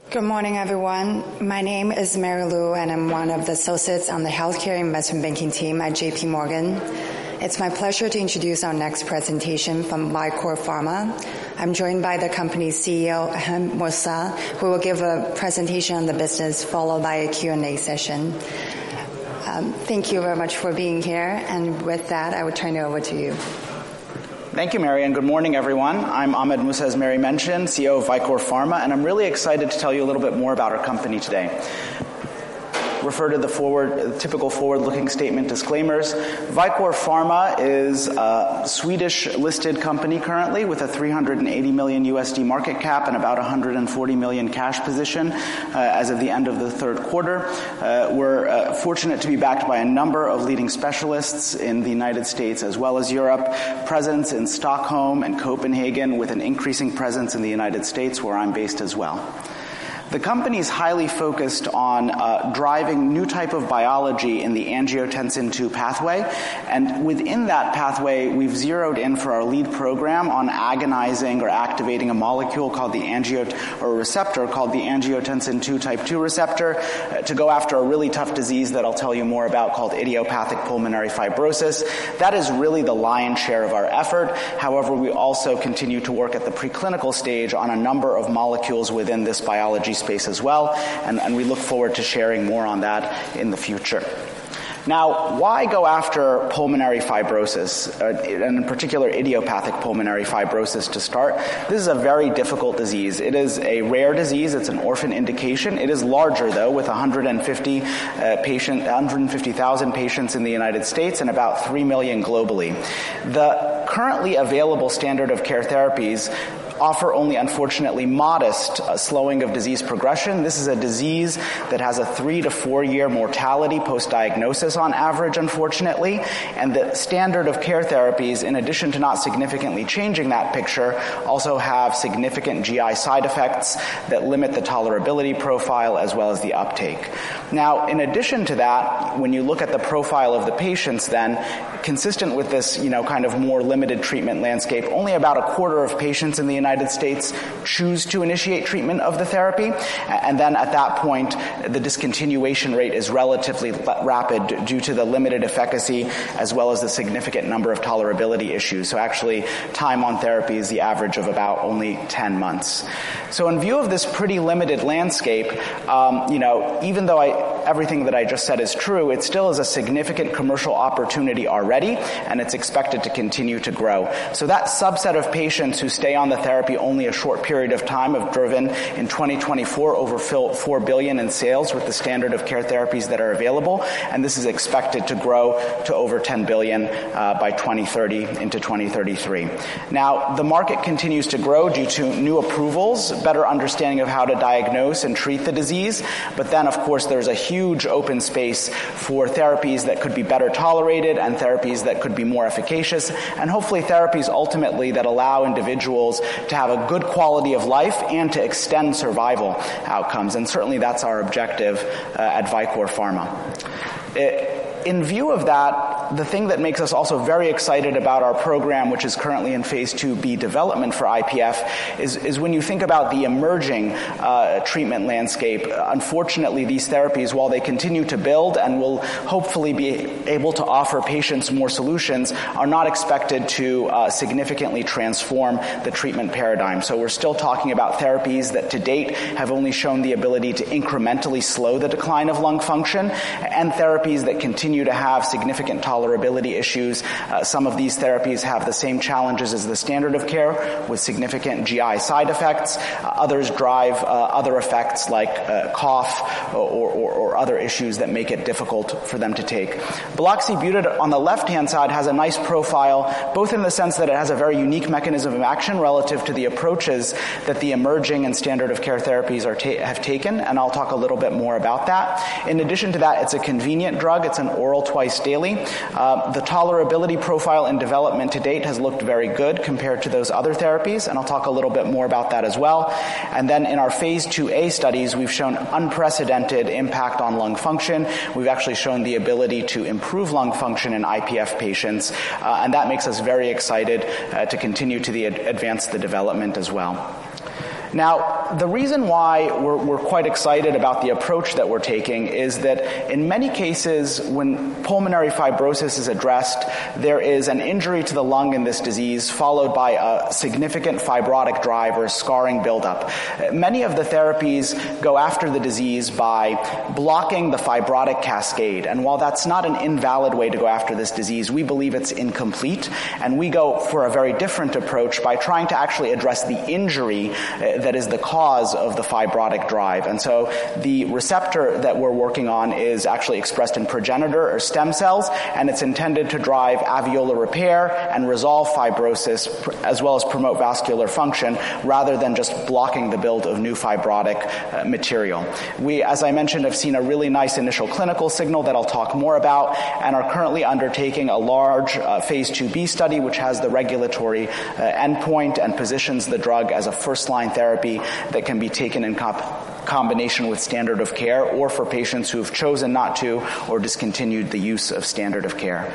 Good morning, everyone. My name is Mary Lou, and I'm one of the associates on the healthcare investment banking team at JP Morgan. It's my pleasure to introduce our next presentation from Vicore Pharma. I'm joined by the company's CEO, Ahmed Mousa, who will give a presentation on the business, followed by a Q&A session. Thank you very much for being here, and with that, I will turn it over to you. Thank you, Mary, and good morning, everyone. I'm Ahmed Mousa, as Mary mentioned, CEO of Vicore Pharma, and I'm really excited to tell you a little bit more about our company today. Refer to the typical forward-looking statement disclaimers. Vicore Pharma is a Swedish-listed company currently with a $380 million USD market cap and about $140 million cash position as of the end of the third quarter. We're fortunate to be backed by a number of leading specialists in the United States as well as Europe, presence in Stockholm and Copenhagen with an increasing presence in the United States where I'm based as well. The company is highly focused on driving new type of biology in the angiotensin II pathway, and within that pathway, we've zeroed in for our lead program on agonizing or activating a molecule called receptor called the angiotensin II type 2 receptor to go after a really tough disease that I'll tell you more about called idiopathic pulmonary fibrosis. That is really the lion's share of our effort. However, we also continue to work at the preclinical stage on a number of molecules within this biology space as well, and we look forward to sharing more on that in the future. Now, why go after pulmonary fibrosis, and in particular idiopathic pulmonary fibrosis to start? This is a very difficult disease. It is a rare disease. It's an orphan indication. It is larger, though, with 150,000 patients in the United States and about 3 million globally. The currently available standard of care therapies offer only, unfortunately, modest slowing of disease progression. This is a disease that has a 3 to 4 year mortality post-diagnosis on average, unfortunately, and the standard of care therapies, in addition to not significantly changing that picture, also have significant GI side effects that limit the tolerability profile as well as the uptake. Now, in addition to that, when you look at the profile of the patients then, consistent with this, kind of more limited treatment landscape, only about a quarter of patients in the United States choose to initiate treatment of the therapy, and then at that point, the discontinuation rate is relatively rapid due to the limited efficacy as well as the significant number of tolerability issues. So actually, time on therapy is the average of about only 10 months. So in view of this pretty limited landscape, even though everything that I just said is true, it still is a significant commercial opportunity already, and it's expected to continue to grow. So that subset of patients who stay on the therapy only a short period of time have driven in 2024 over $4 billion in sales with the standard of care therapies that are available, and this is expected to grow to over $10 billion by 2030 into 2033. Now, the market continues to grow due to new approvals, better understanding of how to diagnose and treat the disease, but then, of course, there's a huge open space for therapies that could be better tolerated and therapies that could be more efficacious, and hopefully therapies ultimately that allow individuals to have a good quality of life and to extend survival outcomes. And certainly that's our objective at Vicore Pharma. In view of that, the thing that makes us also very excited about our program, which is currently in phase 2b development for IPF, is when you think about the emerging treatment landscape. Unfortunately, these therapies, while they continue to build and will hopefully be able to offer patients more solutions, are not expected to significantly transform the treatment paradigm. So we're still talking about therapies that to date have only shown the ability to incrementally slow the decline of lung function, and therapies that continue to have significant tolerability issues. Some of these therapies have the same challenges as the standard of care with significant GI side effects. Others drive other effects like cough or other issues that make it difficult for them to take. Buloxibutid on the left-hand side has a nice profile, both in the sense that it has a very unique mechanism of action relative to the approaches that the emerging and standard of care therapies have taken, and I'll talk a little bit more about that. In addition to that, it's a convenient drug. It's an oral twice daily. The tolerability profile in development to date has looked very good compared to those other therapies, and I'll talk a little bit more about that as well. And then in our phase 2a studies, we've shown unprecedented impact on lung function. We've actually shown the ability to improve lung function in IPF patients, and that makes us very excited to continue to advance the development as well. Now, the reason why we're quite excited about the approach that we're taking is that in many cases, when pulmonary fibrosis is addressed, there is an injury to the lung in this disease followed by a significant fibrotic drive or scarring buildup. Many of the therapies go after the disease by blocking the fibrotic cascade. And while that's not an invalid way to go after this disease, we believe it's incomplete. And we go for a very different approach by trying to actually address the injury that is the cause of the fibrotic drive. And so the receptor that we're working on is actually expressed in progenitor or stem cells, and it's intended to drive alveolar repair and resolve fibrosis as well as promote vascular function rather than just blocking the build of new fibrotic material. We, as I mentioned, have seen a really nice initial clinical signal that I'll talk more about and are currently undertaking a large phase 2b study which has the regulatory endpoint and positions the drug as a first-line therapy that can be taken in combination with standard of care or for patients who have chosen not to or discontinued the use of standard of care.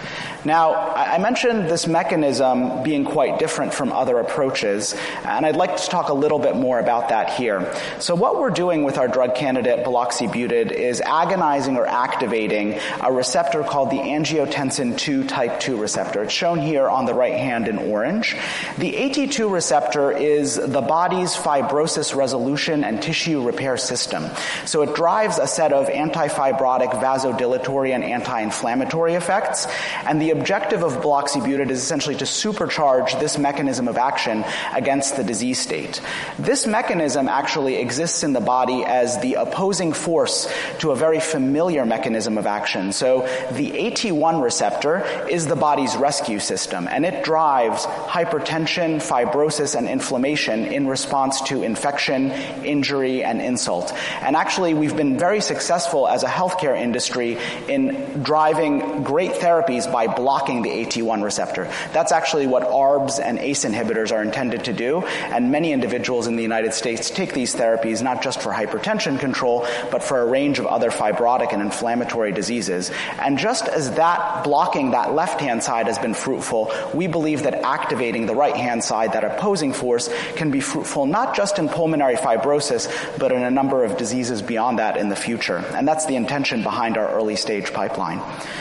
Now, I mentioned this mechanism being quite different from other approaches, and I'd like to talk a little bit more about that here. So what we're doing with our drug candidate buloxibutid is agonizing or activating a receptor called the angiotensin II type 2 receptor. It's shown here on the right hand in orange. The AT2 receptor is the body's fibrosis resolution and tissue repair system. So it drives a set of anti-fibrotic, vasodilatory, and anti-inflammatory effects, and the objective of buloxibutid is essentially to supercharge this mechanism of action against the disease state. This mechanism actually exists in the body as the opposing force to a very familiar mechanism of action. So the AT1 receptor is the body's rescue system, and it drives hypertension, fibrosis, and inflammation in response to infection, injury, and insult. And actually, we've been very successful as a healthcare industry in driving great therapies by blocking the AT1 receptor. That's actually what ARBs and ACE inhibitors are intended to do, and many individuals in the United States take these therapies not just for hypertension control, but for a range of other fibrotic and inflammatory diseases. And just as that blocking that left-hand side has been fruitful, we believe that activating the right-hand side, that opposing force, can be fruitful not just in pulmonary fibrosis, but in a number of diseases beyond that in the future. And that's the intention behind our early-stage pipeline.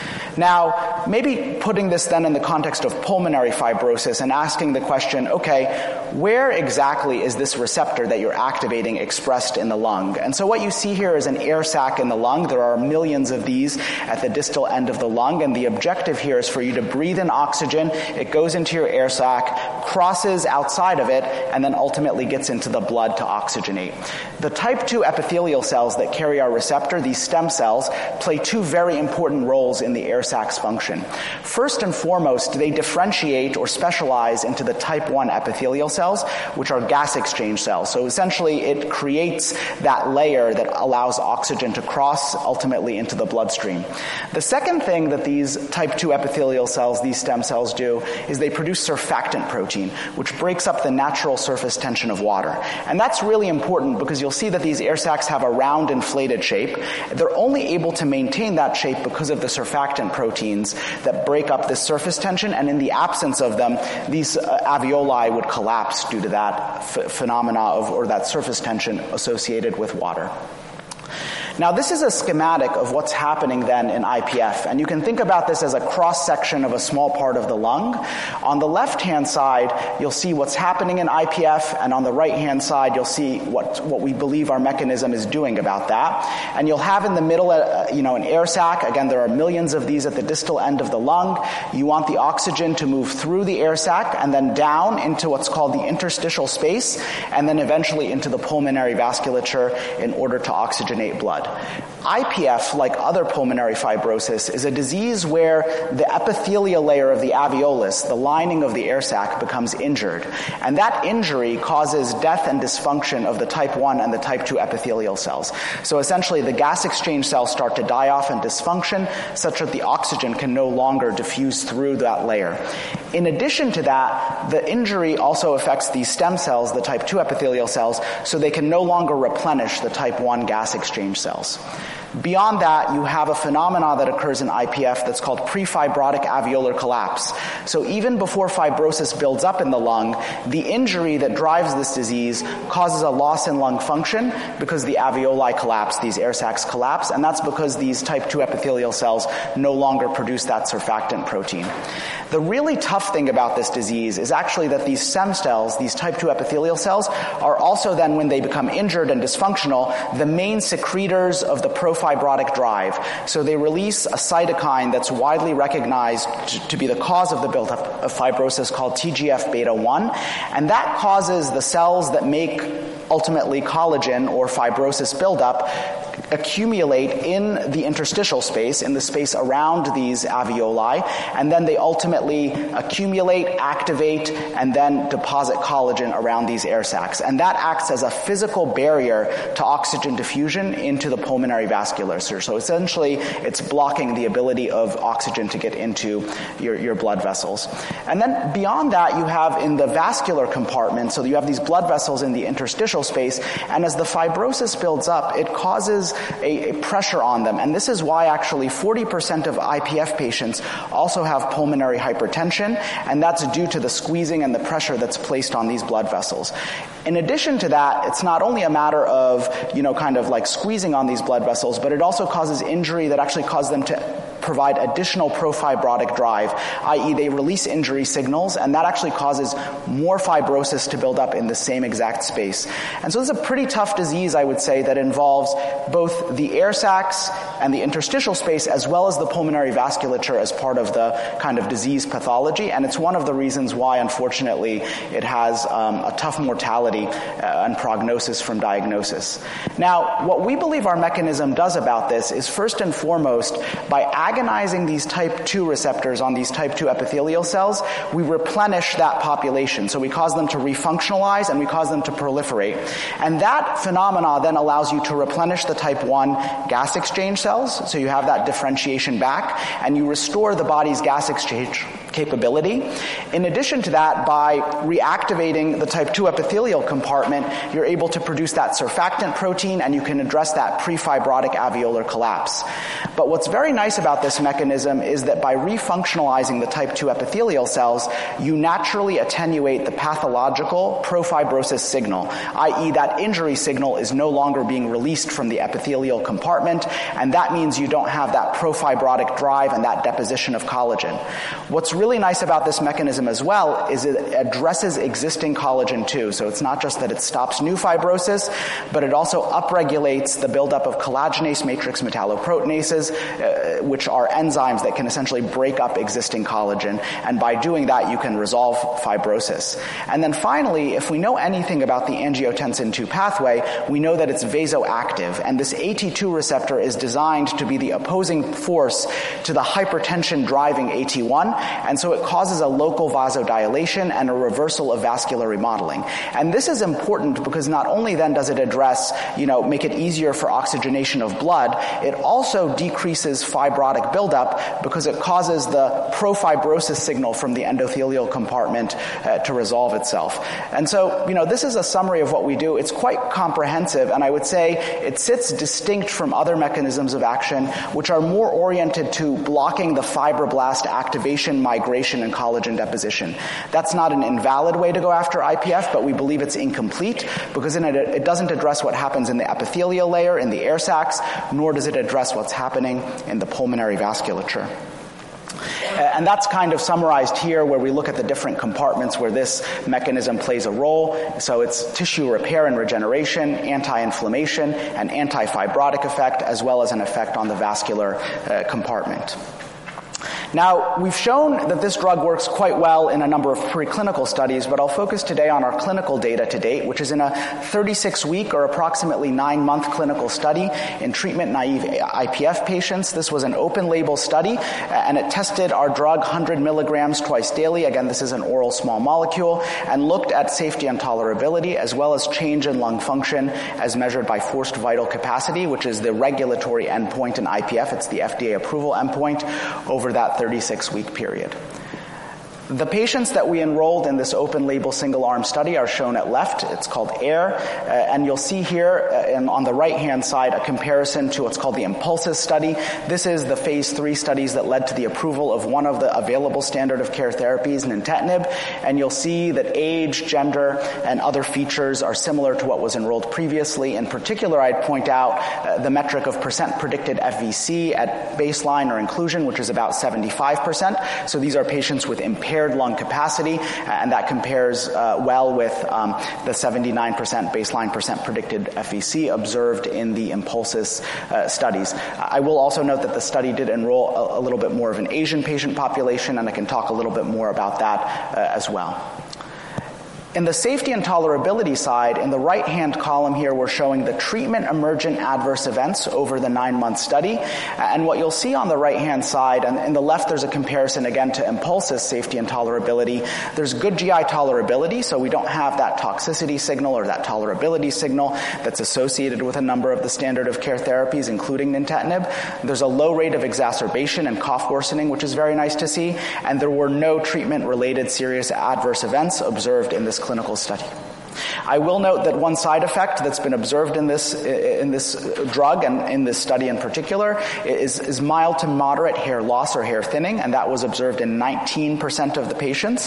Now, maybe putting this then in the context of pulmonary fibrosis and asking the question, okay, where exactly is this receptor that you're activating expressed in the lung? And so what you see here is an air sac in the lung. There are millions of these at the distal end of the lung, and the objective here is for you to breathe in oxygen. It goes into your air sac, crosses outside of it, and then ultimately gets into the blood to oxygenate. The type 2 epithelial cells that carry our receptor, these stem cells, play two very important roles in the air sac's function. First and foremost, they differentiate or specialize into the type 1 epithelial cells, which are gas exchange cells. So essentially, it creates that layer that allows oxygen to cross ultimately into the bloodstream. The second thing that these type 2 epithelial cells, these stem cells, do is they produce surfactant protein, which breaks up the natural surface tension of water. And that's really important because you'll see that these air sacs have a round inflated shape. They're only able to maintain that shape because of the surfactant proteins that break up this surface tension, and in the absence of them, these alveoli would collapse due to that phenomena or that surface tension associated with water. Now, this is a schematic of what's happening then in IPF, and you can think about this as a cross-section of a small part of the lung. On the left-hand side, you'll see what's happening in IPF, and on the right-hand side, you'll see what we believe our mechanism is doing about that. And you'll have in the middle, an air sac. Again, there are millions of these at the distal end of the lung. You want the oxygen to move through the air sac and then down into what's called the interstitial space, and then eventually into the pulmonary vasculature in order to oxygenate blood. IPF, like other pulmonary fibrosis, is a disease where the epithelial layer of the alveolus, the lining of the air sac, becomes injured. And that injury causes death and dysfunction of the type 1 and the type 2 epithelial cells. So essentially, the gas exchange cells start to die off and dysfunction such that the oxygen can no longer diffuse through that layer. In addition to that, the injury also affects these stem cells, the type 2 epithelial cells, so they can no longer replenish the type 1 gas exchange cells. Beyond that, you have a phenomena that occurs in IPF that's called prefibrotic alveolar collapse. So even before fibrosis builds up in the lung, the injury that drives this disease causes a loss in lung function because the alveoli collapse, these air sacs collapse, and that's because these type 2 epithelial cells no longer produce that surfactant protein. The really tough thing about this disease is actually that these stem cells, these type 2 epithelial cells, are also then, when they become injured and dysfunctional, the main secretors of the profibrotic drive. So they release a cytokine that's widely recognized to be the cause of the buildup of fibrosis called TGF-beta1, and that causes the cells that make ultimately collagen or fibrosis buildup accumulate in the interstitial space, in the space around these alveoli, and then they ultimately accumulate, activate, and then deposit collagen around these air sacs. And that acts as a physical barrier to oxygen diffusion into the pulmonary vasculature. So essentially, it's blocking the ability of oxygen to get into your blood vessels. And then beyond that, you have in the vascular compartment, so you have these blood vessels in the interstitial space, and as the fibrosis builds up, it causes a pressure on them. And this is why actually 40% of IPF patients also have pulmonary hypertension, and that's due to the squeezing and the pressure that's placed on these blood vessels. In addition to that, it's not only a matter of, kind of like squeezing on these blood vessels, but it also causes injury that actually causes them to provide additional profibrotic drive, i.e. they release injury signals, and that actually causes more fibrosis to build up in the same exact space. And so this is a pretty tough disease, I would say, that involves both the air sacs and the interstitial space as well as the pulmonary vasculature as part of the kind of disease pathology, and it's one of the reasons why, unfortunately, it has a tough mortality and prognosis from diagnosis. Now, what we believe our mechanism does about this is, first and foremost, by agonizing these type 2 receptors on these type 2 epithelial cells, we replenish that population. So we cause them to refunctionalize and we cause them to proliferate. And that phenomena then allows you to replenish the type 1 gas exchange cells, so you have that differentiation back, and you restore the body's gas exchange capability. In addition to that, by reactivating the type 2 epithelial compartment, you're able to produce that surfactant protein, and you can address that prefibrotic alveolar collapse. But what's very nice about this mechanism is that by refunctionalizing the type 2 epithelial cells, you naturally attenuate the pathological profibrosis signal, i.e. that injury signal is no longer being released from the epithelial compartment, and that means you don't have that profibrotic drive and that deposition of collagen. What's really nice about this mechanism as well is it addresses existing collagen too. So it's not just that it stops new fibrosis, but it also upregulates the buildup of collagenase matrix metalloproteinases, which are enzymes that can essentially break up existing collagen. And by doing that, you can resolve fibrosis. And then finally, if we know anything about the angiotensin II pathway, we know that it's vasoactive. And this AT2 receptor is designed to be the opposing force to the hypertension driving AT1. And so it causes a local vasodilation and a reversal of vascular remodeling. And this is important because not only then does it address, make it easier for oxygenation of blood, it also decreases fibrotic buildup because it causes the profibrosis signal from the endothelial compartment to resolve itself. And so, this is a summary of what we do. It's quite comprehensive, and I would say it sits distinct from other mechanisms of action, which are more oriented to blocking the fibroblast activation, migration, and collagen deposition. That's not an invalid way to go after IPF, but we believe it's incomplete because it doesn't address what happens in the epithelial layer, in the air sacs, nor does it address what's happening in the pulmonary vasculature. And that's kind of summarized here, where we look at the different compartments where this mechanism plays a role. So it's tissue repair and regeneration, anti-inflammation, and anti-fibrotic effect, as well as an effect on the vascular compartment. Now, we've shown that this drug works quite well in a number of preclinical studies, but I'll focus today on our clinical data to date, which is in a 36-week or approximately 9-month clinical study in treatment-naive IPF patients. This was an open-label study, and it tested our drug 100 milligrams twice daily. Again, this is an oral small molecule, and looked at safety and tolerability, as well as change in lung function as measured by forced vital capacity, which is the regulatory endpoint in IPF. It's the FDA approval endpoint over that 36-week period. The patients that we enrolled in this open-label single-arm study are shown at left. It's called AIR, and you'll see here on the right-hand side a comparison to what's called the Impulsus study. This is the phase 3 studies that led to the approval of one of the available standard of care therapies, nintedanib, and you'll see that age, gender, and other features are similar to what was enrolled previously. In particular, I'd point out the metric of percent predicted FVC at baseline or inclusion, which is about 75%. So these are patients with impaired lung capacity, and that compares well with the 79% baseline percent predicted FVC observed in the Impulsus studies. I will also note that the study did enroll a little bit more of an Asian patient population, and I can talk a little bit more about that as well. In the safety and tolerability side, in the right-hand column here, we're showing the treatment-emergent adverse events over the 9-month study. And what you'll see on the right-hand side, and in the left there's a comparison again to Impulsus safety and tolerability. There's good GI tolerability, so we don't have that toxicity signal or that tolerability signal that's associated with a number of the standard of care therapies, including nintedanib. There's a low rate of exacerbation and cough worsening, which is very nice to see. And there were no treatment-related serious adverse events observed in this clinical study. I will note that one side effect that's been observed in this drug and in this study in particular is mild to moderate hair loss or hair thinning, and that was observed in 19% of the patients.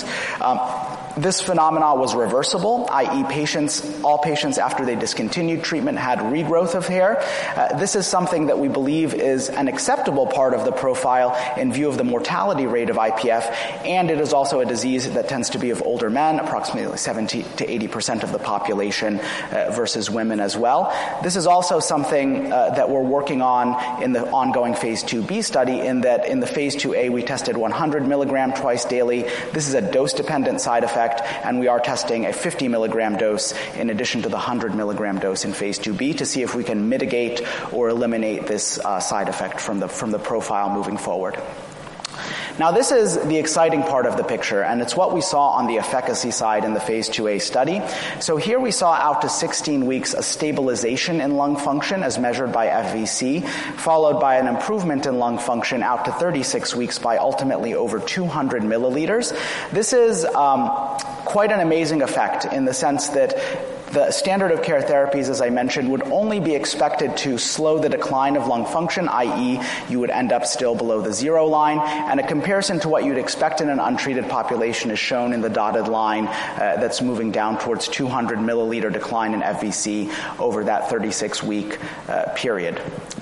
This phenomenon was reversible, i.e. all patients after they discontinued treatment had regrowth of hair. This is something that we believe is an acceptable part of the profile in view of the mortality rate of IPF, and it is also a disease that tends to be of older men, approximately 70 to 80% of the population versus women as well. This is also something that we're working on in the ongoing phase 2B study, in that in the phase 2A we tested 100 milligram twice daily. This is a dose-dependent side effect, and we are testing a 50 milligram dose in addition to the 100 milligram dose in phase 2B to see if we can mitigate or eliminate this side effect from the profile moving forward. Now, this is the exciting part of the picture, and it's what we saw on the efficacy side in the phase 2A study. So here we saw out to 16 weeks a stabilization in lung function as measured by FVC, followed by an improvement in lung function out to 36 weeks by ultimately over 200 milliliters. This is quite an amazing effect in the sense that the standard of care therapies, as I mentioned, would only be expected to slow the decline of lung function, i.e. you would end up still below the 0 line, and a comparison to what you'd expect in an untreated population is shown in the dotted line that's moving down towards 200 milliliter decline in FVC over that 36-week period.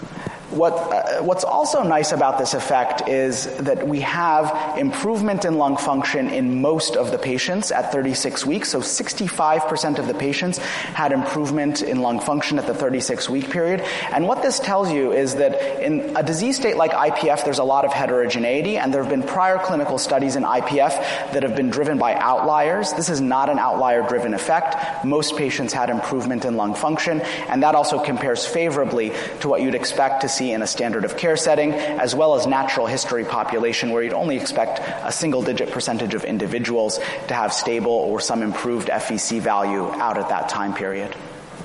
What's also nice about this effect is that we have improvement in lung function in most of the patients at 36 weeks. So 65% of the patients had improvement in lung function at the 36-week period. And what this tells you is that in a disease state like IPF, there's a lot of heterogeneity, and there have been prior clinical studies in IPF that have been driven by outliers. This is not an outlier-driven effect. Most patients had improvement in lung function, and that also compares favorably to what you'd expect to see in a standard of care setting, as well as natural history population, where you'd only expect a single-digit percentage of individuals to have stable or some improved FVC value out at that time period.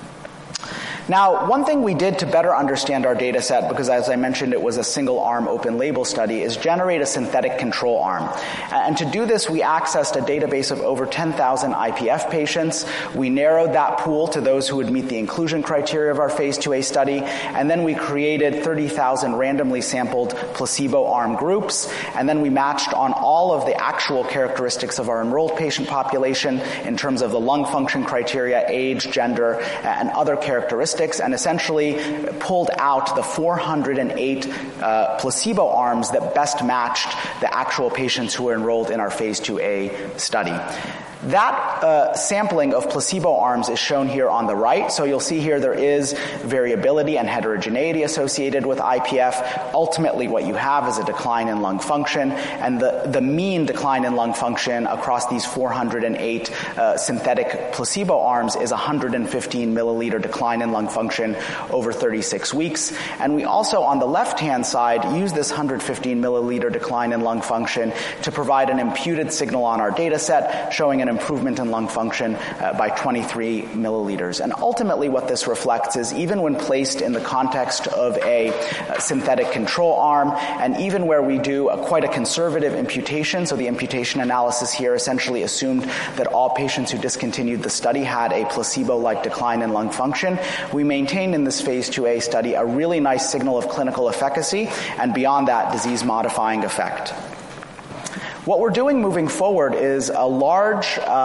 Now, one thing we did to better understand our data set, because as I mentioned it was a single-arm open-label study, is generate a synthetic control arm. And to do this, we accessed a database of over 10,000 IPF patients. We narrowed that pool to those who would meet the inclusion criteria of our phase 2A study, and then we created 30,000 randomly sampled placebo arm groups, and then we matched on all of the actual characteristics of our enrolled patient population in terms of the lung function criteria, age, gender, and other characteristics, and essentially pulled out the 408 placebo arms that best matched the actual patients who were enrolled in our phase 2A study. That sampling of placebo arms is shown here on the right. So you'll see here there is variability and heterogeneity associated with IPF. Ultimately, what you have is a decline in lung function, and the mean decline in lung function across these 408 synthetic placebo arms is 115 milliliter decline in lung function over 36 weeks. And we also, on the left-hand side, use this 115 milliliter decline in lung function to provide an imputed signal on our data set, showing an improvement in lung function by 23 milliliters. And ultimately what this reflects is even when placed in the context of a synthetic control arm, and even where we do quite a conservative imputation, so the imputation analysis here essentially assumed that all patients who discontinued the study had a placebo-like decline in lung function, we maintained in this phase 2A study a really nice signal of clinical efficacy, and beyond that, disease-modifying effect. What we're doing moving forward is a large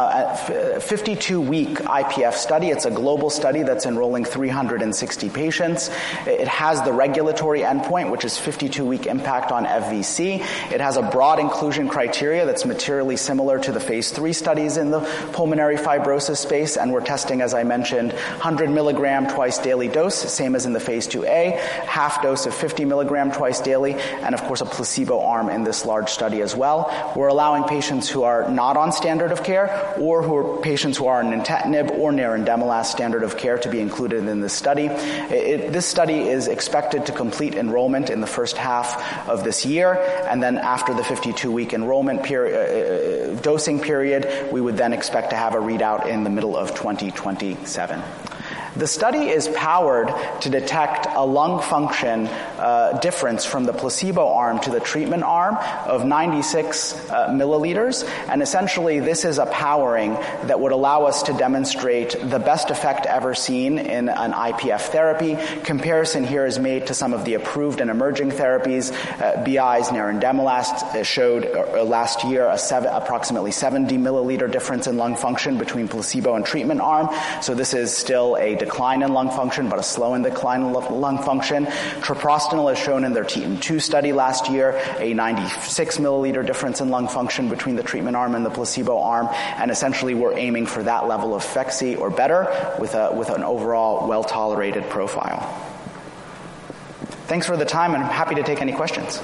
52-week IPF study. It's a global study that's enrolling 360 patients. It has the regulatory endpoint, which is 52-week impact on FVC. It has a broad inclusion criteria that's materially similar to the phase 3 studies in the pulmonary fibrosis space, and we're testing, as I mentioned, 100 milligram twice daily dose, same as in the phase 2A, half dose of 50 milligram twice daily, and of course a placebo arm in this large study as well. We're allowing patients who are not on standard of care or who are patients who are on nintedanib or nerandomilast standard of care to be included in this study. This study is expected to complete enrollment in the first half of this year, and then after the 52-week enrollment period, dosing period, we would then expect to have a readout in the middle of 2027. The study is powered to detect a lung function difference from the placebo arm to the treatment arm of 96 milliliters, and essentially this is a powering that would allow us to demonstrate the best effect ever seen in an IPF therapy. Comparison here is made to some of the approved and emerging therapies. BI's nerandomilast showed last year approximately 70 milliliter difference in lung function between placebo and treatment arm, so this is still a decline in lung function, but a slow decline in lung function. Treprostinil has shown in their TETON-2 study last year a 96 milliliter difference in lung function between the treatment arm and the placebo arm, and essentially we're aiming for that level of efficacy or better with an overall well-tolerated profile. Thanks for the time, and I'm happy to take any questions.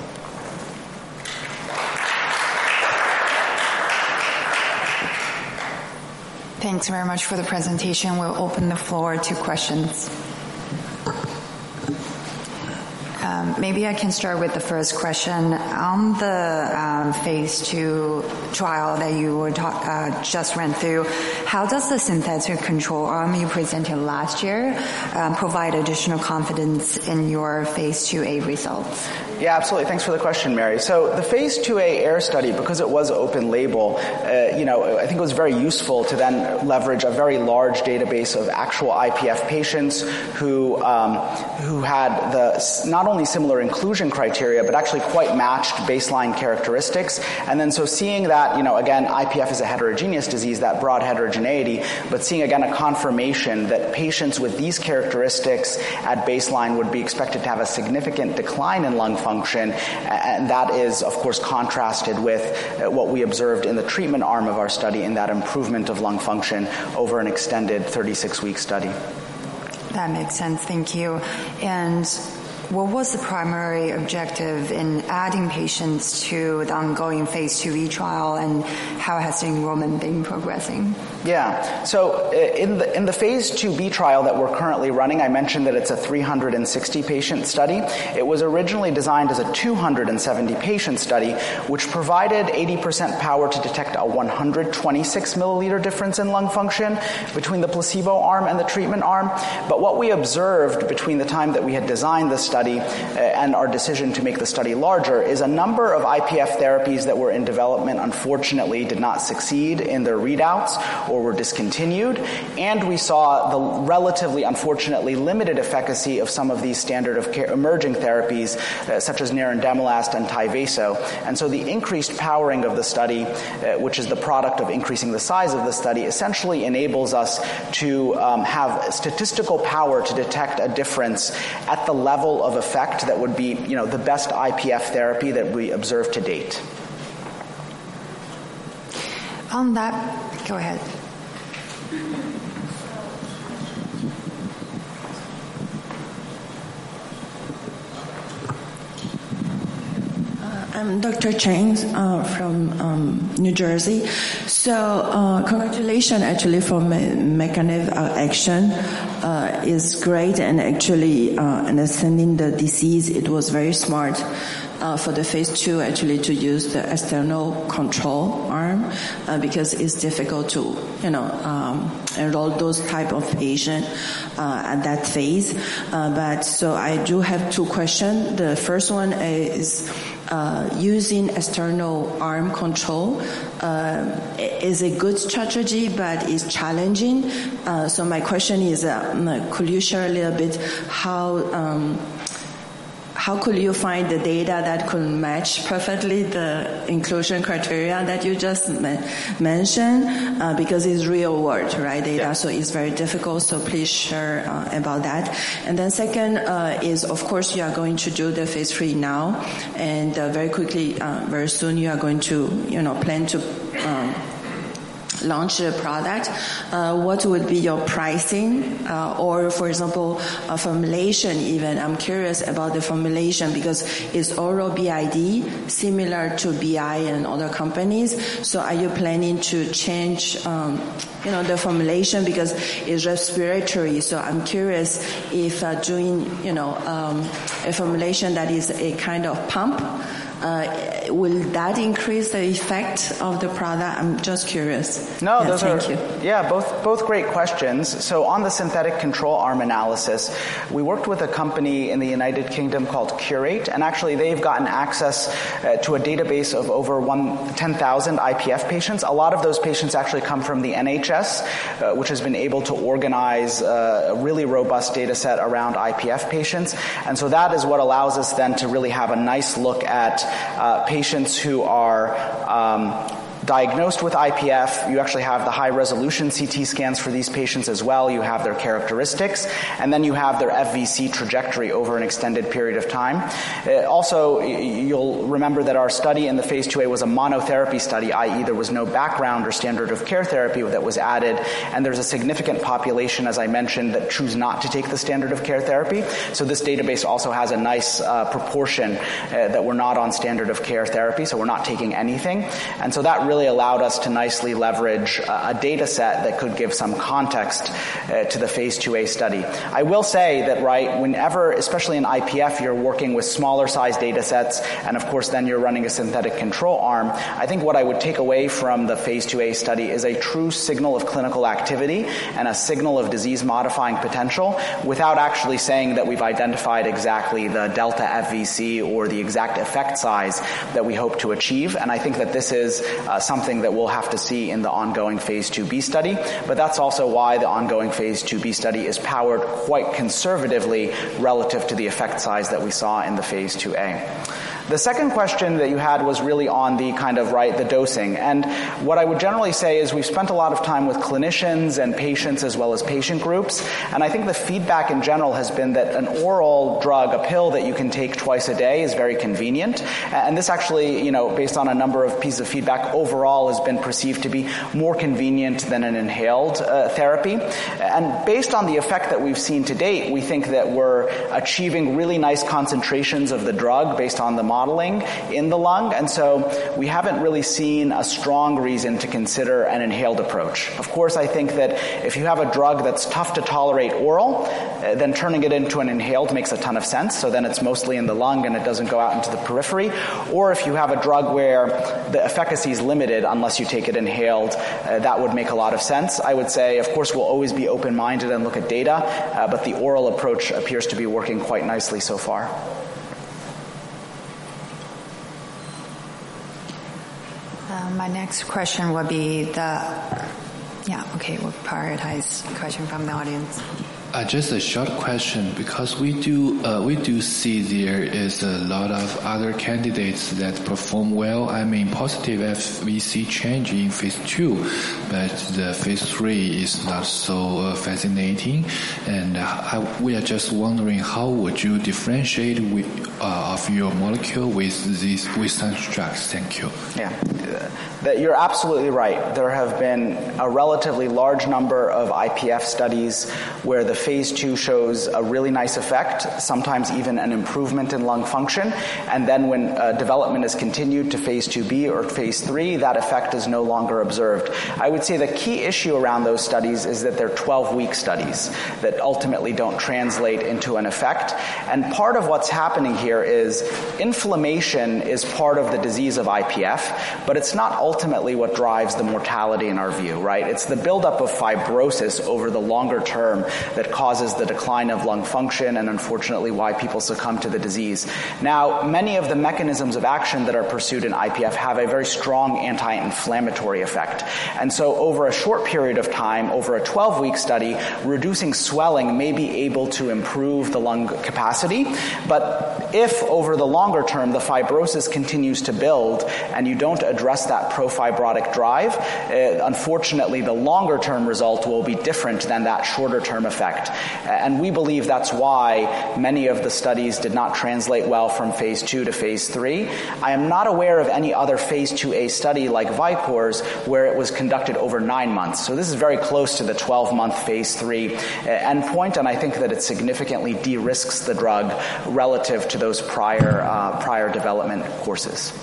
Thanks very much for the presentation. We'll open the floor to questions. Maybe I can start with the first question. On the phase 2 trial that you were just ran through, how does the synthetic control arm you presented last year provide additional confidence in your phase 2A results? Yeah, absolutely. Thanks for the question, Mary. So the phase 2A AIR study, because it was open label, I think it was very useful to then leverage a very large database of actual IPF patients who had not only similar inclusion criteria, but actually quite matched baseline characteristics. And then so seeing that, again, IPF is a heterogeneous disease, that broad heterogeneity, but seeing again a confirmation that patients with these characteristics at baseline would be expected to have a significant decline in lung function, and that is, of course, contrasted with what we observed in the treatment arm of our study in that improvement of lung function over an extended 36-week study. That makes sense. Thank you. And what was the primary objective in adding patients to the ongoing phase 2E trial, and how has the enrollment been progressing? Yeah. So in the phase 2B trial that we're currently running, I mentioned that it's a 360-patient study. It was originally designed as a 270-patient study, which provided 80% power to detect a 126 milliliter difference in lung function between the placebo arm and the treatment arm. But what we observed between the time that we had designed the study and our decision to make the study larger is a number of IPF therapies that were in development unfortunately did not succeed in their readouts or were discontinued, and we saw the relatively, unfortunately, limited efficacy of some of these standard of care emerging therapies, such as nerandomilast and Tyvaso. And so the increased powering of the study, which is the product of increasing the size of the study, essentially enables us to have statistical power to detect a difference at the level of effect that would be, the best IPF therapy that we observed to date. On that, go ahead. I'm Dr. Chang from New Jersey. So congratulations actually for mechanism of action is great, and actually understanding the disease, it was very smart for the phase 2 actually to use the external control arm because it's difficult to, enroll those type of patient at that phase. But so I do have two questions. The first one is using external arm control is a good strategy, but it's challenging. So my question is, could you share a little bit how could you find the data that could match perfectly the inclusion criteria that you just mentioned? Because it's real world, right, data, yeah. So it's very difficult. So please share about that. And then second is, of course, you are going to do the phase 3 now, and very quickly, very soon, you are going to, plan to launch the product. What would be your pricing, or for example, a formulation even? I'm curious about the formulation because it's oral BID, similar to BI and other companies. So are you planning to change, the formulation because it's respiratory? So I'm curious if doing, a formulation that is a kind of pump, will that increase the effect of the product? I'm just curious. No, yeah, thank you. Yeah, both great questions. So on the synthetic control arm analysis, we worked with a company in the United Kingdom called Curate, and actually they've gotten access to a database of over 10,000 IPF patients. A lot of those patients actually come from the NHS, which has been able to organize a really robust data set around IPF patients. And so that is what allows us then to really have a nice look at patients who are diagnosed with IPF. You actually have the high-resolution CT scans for these patients as well. You have their characteristics, and then you have their FVC trajectory over an extended period of time. Also, you'll remember that our study in the phase 2A was a monotherapy study, i.e. there was no background or standard of care therapy that was added, and there's a significant population, as I mentioned, that choose not to take the standard of care therapy. So this database also has a nice proportion that we're not on standard of care therapy, so we're not taking anything. And so that really allowed us to nicely leverage a data set that could give some context to the phase 2A study. I will say that, whenever, especially in IPF, you're working with smaller size data sets, and of course then you're running a synthetic control arm, I think what I would take away from the phase 2A study is a true signal of clinical activity and a signal of disease-modifying potential without actually saying that we've identified exactly the delta FVC or the exact effect size that we hope to achieve. And I think that this is something that we'll have to see in the ongoing phase 2B study, but that's also why the ongoing phase 2B study is powered quite conservatively relative to the effect size that we saw in the phase 2A. The second question that you had was really on the the dosing. And what I would generally say is we've spent a lot of time with clinicians and patients as well as patient groups, and I think the feedback in general has been that an oral drug, a pill that you can take twice a day, is very convenient. And this actually, based on a number of pieces of feedback, overall has been perceived to be more convenient than an inhaled therapy. And based on the effect that we've seen to date, we think that we're achieving really nice concentrations of the drug based on the modeling in the lung, and so we haven't really seen a strong reason to consider an inhaled approach. Of course, I think that if you have a drug that's tough to tolerate oral, then turning it into an inhaled makes a ton of sense, so then it's mostly in the lung and it doesn't go out into the periphery. Or if you have a drug where the efficacy is limited unless you take it inhaled, that would make a lot of sense. I would say, of course, we'll always be open-minded and look at data, but the oral approach appears to be working quite nicely so far. My next question would be we'll prioritize question from the audience. Just a short question, because we do see there is a lot of other candidates that perform well. Positive FVC change in phase 2, but the phase 3 is not so fascinating. And we are just wondering, how would you differentiate of your molecule with such drugs? Thank you. Yeah, you're absolutely right. There have been a relatively large number of IPF studies where the phase 2 shows a really nice effect, sometimes even an improvement in lung function, and then when development is continued to phase 2b or phase 3, that effect is no longer observed. I would say the key issue around those studies is that they're 12-week studies that ultimately don't translate into an effect. And part of what's happening here is inflammation is part of the disease of IPF, but it's not ultimately what drives the mortality in our view, right? It's the buildup of fibrosis over the longer term that causes the decline of lung function and unfortunately why people succumb to the disease. Now, many of the mechanisms of action that are pursued in IPF have a very strong anti-inflammatory effect. And so over a short period of time, over a 12-week study, reducing swelling may be able to improve the lung capacity. But if over the longer term the fibrosis continues to build and you don't address that profibrotic drive, unfortunately the longer term result will be different than that shorter term effect. And we believe that's why many of the studies did not translate well from phase 2 to phase 3. I am not aware of any other phase 2A study like Vicor's where it was conducted over 9 months. So this is very close to the 12-month phase 3 endpoint, and I think that it significantly de-risks the drug relative to those prior development courses.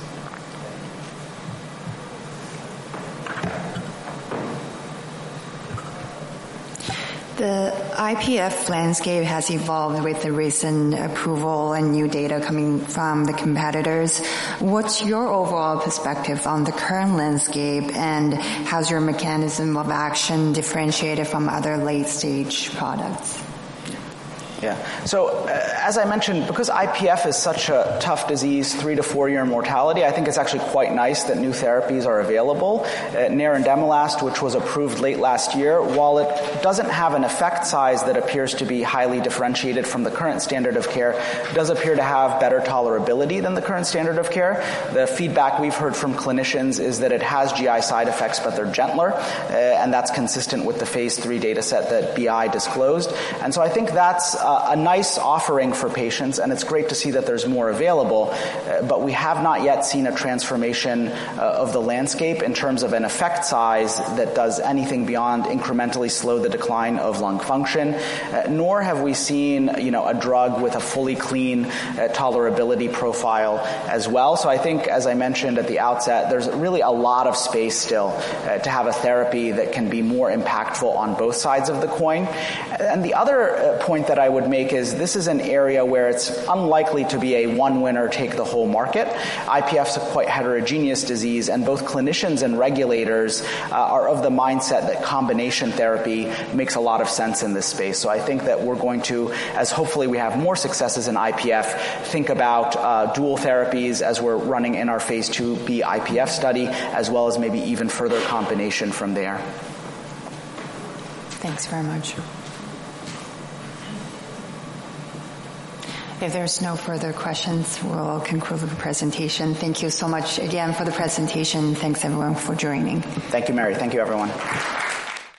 The IPF landscape has evolved with the recent approval and new data coming from the competitors. What's your overall perspective on the current landscape, and how's your mechanism of action differentiated from other late-stage products? Yeah. So as I mentioned, because IPF is such a tough disease, 3 to 4 year mortality, I think it's actually quite nice that new therapies are available. Nerandomilast, which was approved late last year, while it doesn't have an effect size that appears to be highly differentiated from the current standard of care, does appear to have better tolerability than the current standard of care. The feedback we've heard from clinicians is that it has GI side effects, but they're gentler, and that's consistent with the phase 3 data set that BI disclosed. And so I think that's a nice offering for patients, and it's great to see that there's more available, but we have not yet seen a transformation of the landscape in terms of an effect size that does anything beyond incrementally slow the decline of lung function, nor have we seen, a drug with a fully clean tolerability profile as well. So I think, as I mentioned at the outset, there's really a lot of space still to have a therapy that can be more impactful on both sides of the coin. And the other point that I would make is this is an area where it's unlikely to be a one winner take the whole market. IPF is a quite heterogeneous disease, and both clinicians and regulators are of the mindset that combination therapy makes a lot of sense in this space. So I think that we're going to, as hopefully we have more successes in IPF, think about dual therapies as we're running in our phase 2b IPF study, as well as maybe even further combination from there. Thanks very much. If there's no further questions, we'll conclude the presentation. Thank you so much again for the presentation. Thanks everyone for joining. Thank you, Mary. Thank you, everyone.